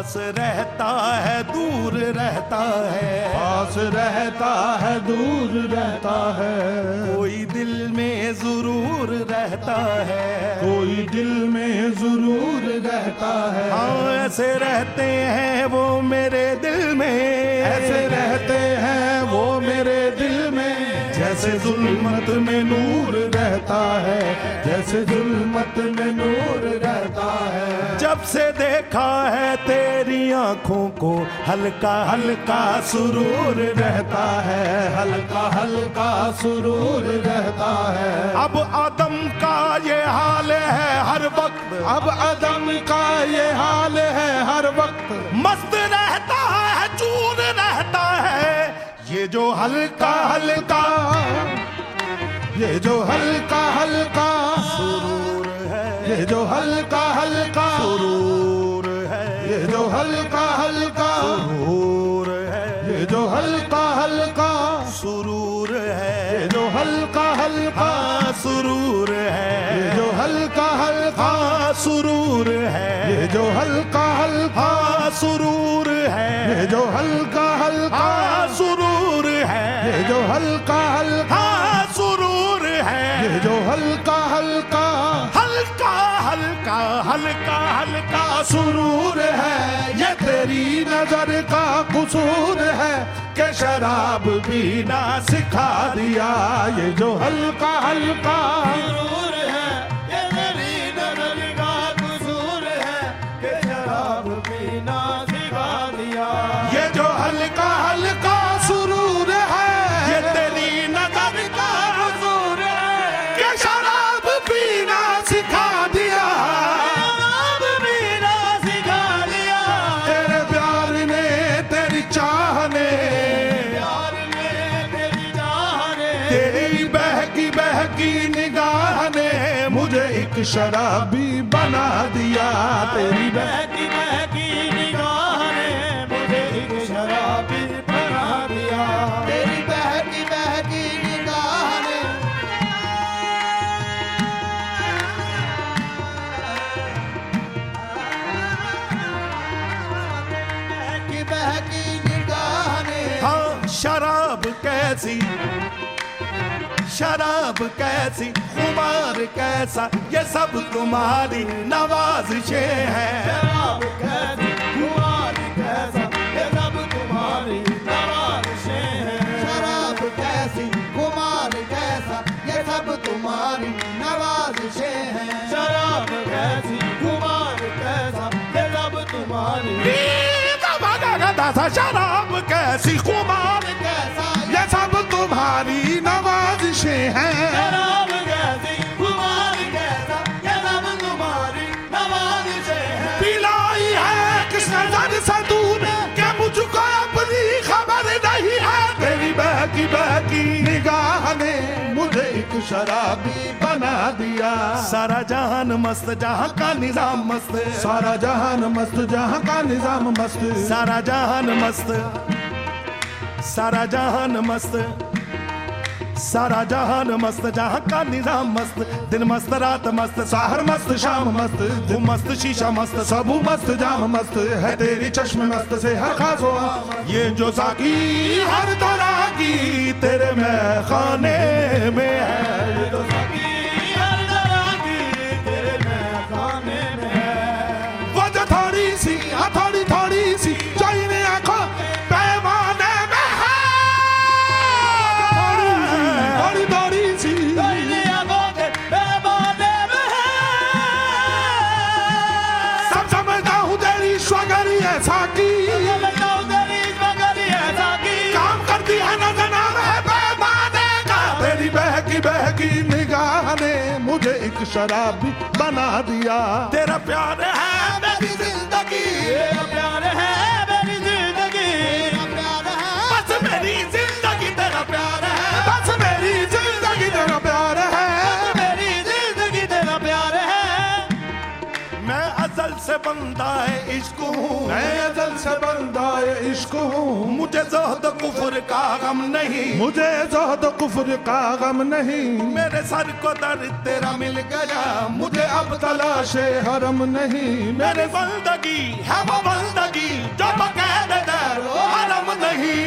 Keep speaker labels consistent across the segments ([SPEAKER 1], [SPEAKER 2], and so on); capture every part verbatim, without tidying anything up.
[SPEAKER 1] पास रहता है दूर रहता है,
[SPEAKER 2] पास रहता है दूर रहता है,
[SPEAKER 1] कोई दिल में जरूर रहता है,
[SPEAKER 2] कोई दिल में जरूर रहता है।
[SPEAKER 1] हाँ ऐसे रहते हैं वो मेरे दिल में,
[SPEAKER 2] ऐसे रहते हैं वो मेरे दिल में, जैसे जुल्मत में नूर रहता है, जैसे जुल्मत में नूर रहता है।
[SPEAKER 1] जब से देखा है तेरी आंखों को हल्का हल्का सुरूर
[SPEAKER 2] रहता है, हल्का हल्का सुरूर रहता है।
[SPEAKER 1] अब आदम का ये हाल है हर वक्त,
[SPEAKER 2] अब आदम का ये हाल है हर वक्त,
[SPEAKER 1] मस्त रहता है चूर रहता है, ये जो हल्का हल्का
[SPEAKER 2] ये जो हल्का हल्का
[SPEAKER 1] सुरूर है,
[SPEAKER 2] ये जो हल्का हल्का
[SPEAKER 1] सुरूर है,
[SPEAKER 2] ये जो हल्का हल्का
[SPEAKER 1] सुरूर है,
[SPEAKER 2] ये जो हल्का हल्का
[SPEAKER 1] सुरूर है,
[SPEAKER 2] ये जो हल्का हल्का
[SPEAKER 1] सुरूर है,
[SPEAKER 2] ये जो हल्का हल्का
[SPEAKER 1] सुरूर है,
[SPEAKER 2] ये जो हल्का हल्का
[SPEAKER 1] सुरूर है,
[SPEAKER 2] ये जो हल्का हल्का
[SPEAKER 1] सुरूर है,
[SPEAKER 2] ये जो हल्का हल्का
[SPEAKER 1] सुरूर है,
[SPEAKER 2] ये जो हल्का हल्का
[SPEAKER 1] हल्का हल्का हल्का हल्का
[SPEAKER 2] सुरूर है। ये तेरी नजर का कसूर है कि शराब पीना सिखा दिया, ये जो हल्का हल्का सुरूर है, ये तेरी नजर का कसूर है कि शराब पीना सिखा दिया। ये जो हल्का हल्का सुरूर है,
[SPEAKER 1] ये तेरी नजर का
[SPEAKER 2] कसूर है कि शराब पीना सिखा दिया, शराब पीना सिखा दिया। तेरे प्यार ने तेरी चाह ने, प्यार ने तेरी चाह ने, तेरी बहकी बहकी निगाह ने मुझे एक शराबी बना दिया। तेरी बहकी बहकी निगाह ने मुझे एक शराबी बना दिया। तेरी बहकी बहकी निगाह ने बहकी बहकी निगाह ने।
[SPEAKER 1] हाँ शराब कैसी, शराब कैसी, खुमार कैसा, ये सब तुम्हारी नवाजिशें हैं।
[SPEAKER 2] शराब कैसी, खुमार कैसा, ये सब तुम्हारी नवाजिशें हैं। शराब कैसी, खुमार कैसा, ये सब तुम्हारी नवाजिशें हैं। शराब कैसी, खुमार कैसा, ये सब तुम्हारी
[SPEAKER 1] शराब कैसी, खुमार
[SPEAKER 2] कैसा,
[SPEAKER 1] ये सब तुम्हारी नवाजिशें हैं।
[SPEAKER 2] शराब कैसी, खुमार कैसा, ये सब तुम्हारी नवाजिशें हैं।
[SPEAKER 1] पिलाई है किस नजर से तूने कि मुझको अपनी खबर नहीं है। तेरी बहकी बहकी
[SPEAKER 2] निगाह ने मुझे एक शराबी बना दिया।
[SPEAKER 1] सारा जहान मस्त, जहां का निजाम मस्त,
[SPEAKER 2] सारा जहान मस्त, जहां का निजाम मस्त।
[SPEAKER 1] सारा जहान मस्त, सारा जहान मस्त, सारा जहान मस्त, जहां का निजाम मस्त। दिन मस्त रात मस्त,
[SPEAKER 2] साहर मस्त शाम मस्त,
[SPEAKER 1] वो मस्त शीशा मस्त,
[SPEAKER 2] सबू मस्त जाम मस्त है। तेरी चश्मे मस्त से हर खासो
[SPEAKER 1] ये जो साकी हर तरह की तेरे में खाने में है।
[SPEAKER 2] ये जो साकी हर तरह की तेरे में खाने में है।
[SPEAKER 1] वो जो थोड़ी सी थोड़ी थोड़ी सी जो इन्हें आंखों पैमाने में है। थोड़ी थोड़ी सी
[SPEAKER 2] तेरी आंखों के पैमाने में है।
[SPEAKER 1] सब समझता हूँ तेरी स्वगरी है साकी,
[SPEAKER 2] समझता हूँ तेरी स्वगरी है साकी।
[SPEAKER 1] काम करती है नजर नाम है पैमाने का। तेरी बहकी बहकी निगाह ने मुझे एक शराबी बना दिया। तेरा प्यार है
[SPEAKER 2] मेरी जिंदगी, तेरा प्यार है मेरी जिंदगी, तेरा प्यार है
[SPEAKER 1] बस मेरी जिंदगी, तेरा प्यार है बस मेरी जिंदगी, तेरा प्यार है
[SPEAKER 2] मेरी जिंदगी, तेरा प्यार है।
[SPEAKER 1] मैं अजल से बंदा इश्क हूँ,
[SPEAKER 2] मैं अज़ल से बंदा इश्क हूँ।
[SPEAKER 1] मुझे ज़ोहद कुफ्र का गम नहीं,
[SPEAKER 2] मुझे ज़ोहद कुफ्र का गम नहीं।
[SPEAKER 1] मेरे सर को दर तेरा मिल गया, मुझे अब
[SPEAKER 2] तलाशे हरम नहीं।
[SPEAKER 1] मेरी बंदगी है वो बंदगी जो बगैर दर वो हरम नहीं।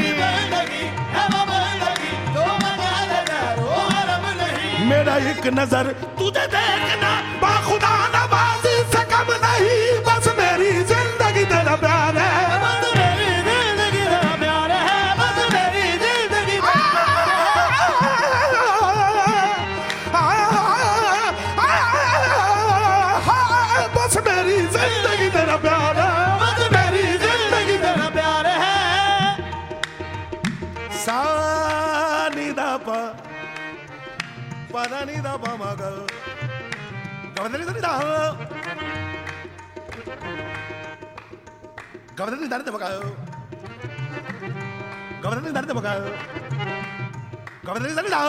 [SPEAKER 1] मेरा एक नजर तुझे देखना
[SPEAKER 2] बाखुदा नवाज़ी से कम नहीं। बस मेरी जिंदगी तेरा प्यार है,
[SPEAKER 1] बस मेरी जिंदगी तेरा प्यार है, बस मेरी जिंदगी
[SPEAKER 2] बस मेरी जिंदगी तेरा प्यार है,
[SPEAKER 1] बस मेरी जिंदगी तेरा प्यार है। सा नि दा पा पा दा नि दा पा मा गा गा दा नि दा नि दा गा दा नि दा नि दा गा गा दा नि दा नि दा गा गा दा नि दा नि दा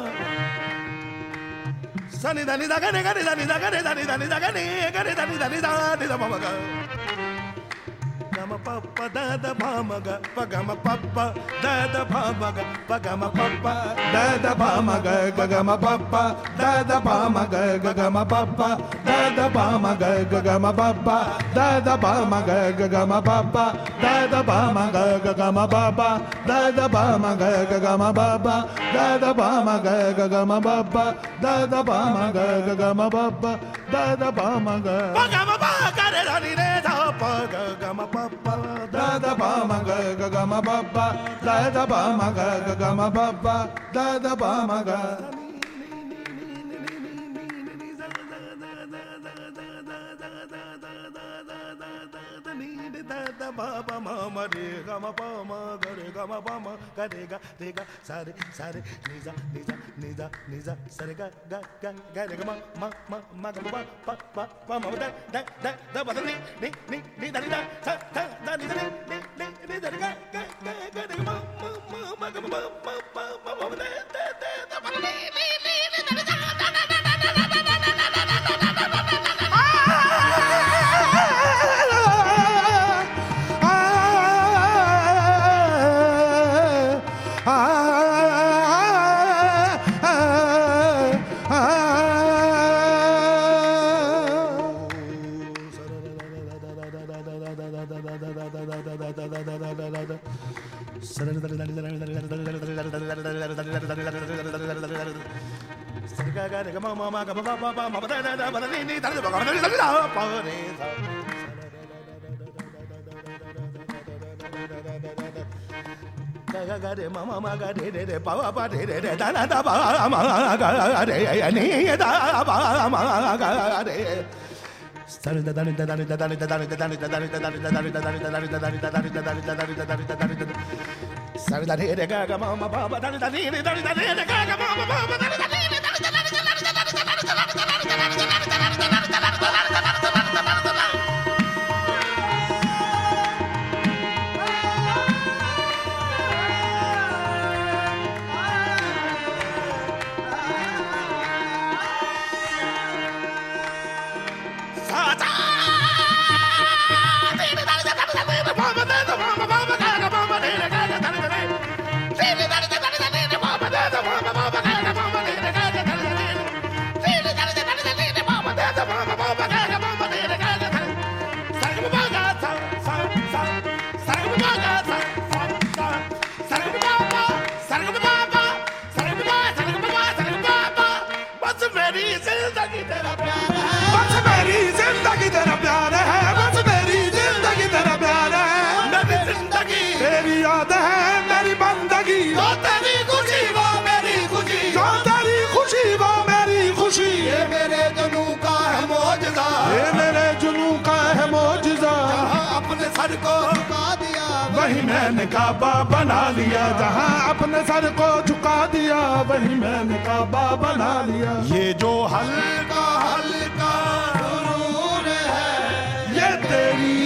[SPEAKER 1] सा नि दा नि दा गा ने गा ने दा नि दा गा ने दा नि दा ni da ga ni ga ni da ni da ni da ni da ma ma ga ga ma pa pa da da pa ma ga pa ga ma pa pa da da pa ma ga pa ga ma pa pa
[SPEAKER 2] da da pa ma ga ga ga ma pa pa da da pa ma ga ga ga ma pa pa da da pa ma ga ga ga ma pa pa da da pa ma ga ga ga ma pa pa da da pa ma ga ga ga ma pa pa da da pa ma ga ga ga ma pa pa da da pa ma ga ga ga ma pa pa da da pa ma ga ga ga ma pa pa da da pa ma ga
[SPEAKER 1] pa ga ma pa ga re da ni re da pa ga ga ma pa pa
[SPEAKER 2] da da pa ma ga ga ga ma pa pa da da pa ma ga ga ga ma pa pa da da pa ma ga
[SPEAKER 1] da ba ba ma ma re ga ma pa ma ga re ga ma pa ma ga re ga re ga sa re sa re ni za ni za ni za ni za sa re ga ga ga ga re ga ma ma ma ma ga ma pa pa pa ma da da da da ba ni ni ni ni da ni da sa sa da ni da ni ni ni ni da ga ga ga ga re ga ma ma ma ma ga ma ma ma ma ma da da da da ba ni ni ni ni da ni da da da da da da da ga re ma ma ma ga re re re pa pa re re re da na da ba ma ga re ni da ba ma ga re sa da da da da da da da da da da da da da da sa da re re ga ga ma ma pa pa da da ni da da re re ga ga ma ma pa pa da da ni da da वही मैंने काबा बना लिया, जहाँ अपने sir को झुका दिया वही मैंने काबा बना लिया।
[SPEAKER 2] ये जो हल्का हल्का सुरूर है
[SPEAKER 1] ये तेरी